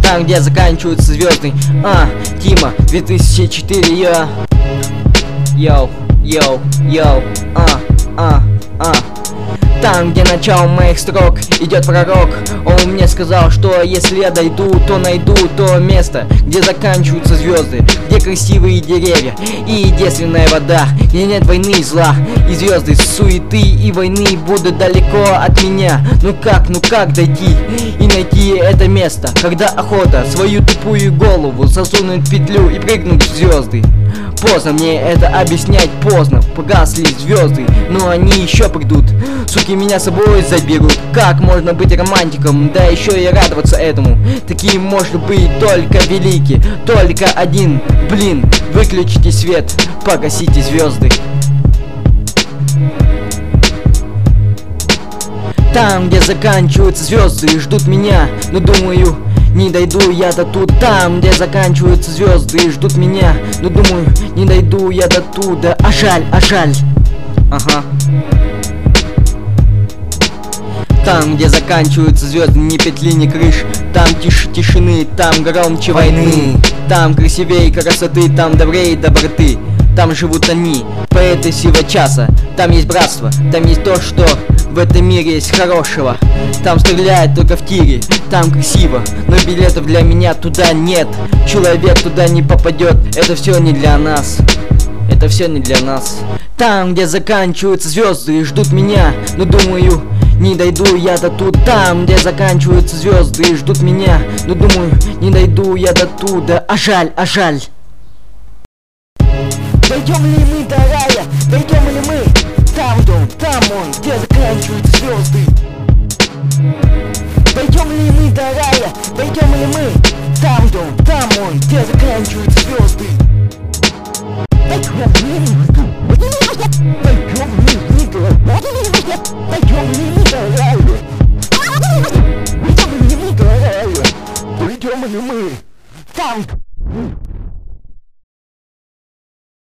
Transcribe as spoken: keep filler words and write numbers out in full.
там, где заканчиваются звезды. А, Тима, две тысячи четыре, я. Йоу, йоу, йоу, а, а, а. Там, где начало моих строк, идет пророк. Он мне сказал, что если я дойду, то найду то место, где заканчиваются звезды, где красивые деревья и единственная вода, где нет войны и зла, и звезды суеты и войны будут далеко от меня. Ну как, ну как дойти и найти это место, когда охота свою тупую голову засунуть в петлю и прыгнуть в звезды? Поздно мне это объяснять, поздно. Погасли звезды, но они еще придут. Суки меня с собой заберут. Как можно быть романтиком, да еще и радоваться этому? Таким может быть только великий, только один. Блин, выключите свет, погасите звезды. Там, где заканчиваются звезды, ждут меня, но думаю, не дойду я до тут. Там, где заканчиваются звезды, ждут меня, но думаю, не дойду я до туда. А жаль, а жаль. Ага. Там, где заканчиваются звезды, ни петли, ни крыш. Там тише тишины, там громче войны. Там красивее красоты, там добрее доброты. Там живут они, поэты сего часа. Там есть братство, там есть то, что в этом мире есть хорошего. Там стреляют только в тире, там красиво, но билетов для меня туда нет. Человек туда не попадет, это все не для нас. Это все не для нас. Там, где заканчиваются звезды, ждут меня, но думаю, не дойду я до тут. Там, где заканчиваются звезды, ждут меня, но думаю, не дойду я до туда. А жаль, а жаль. Дойдем ли мы до рая? Дойдем ли мы? Там дом, там он, где заканчиваются звезды. Дойдем ли мы до рая? Дойдем ли мы? Там дом, там он, где заканчиваются звезды. Дойдем ли мы до рая? Дойдем ли мы до рая? Дойдем ли мы до рая? Дойдем ли мы? Там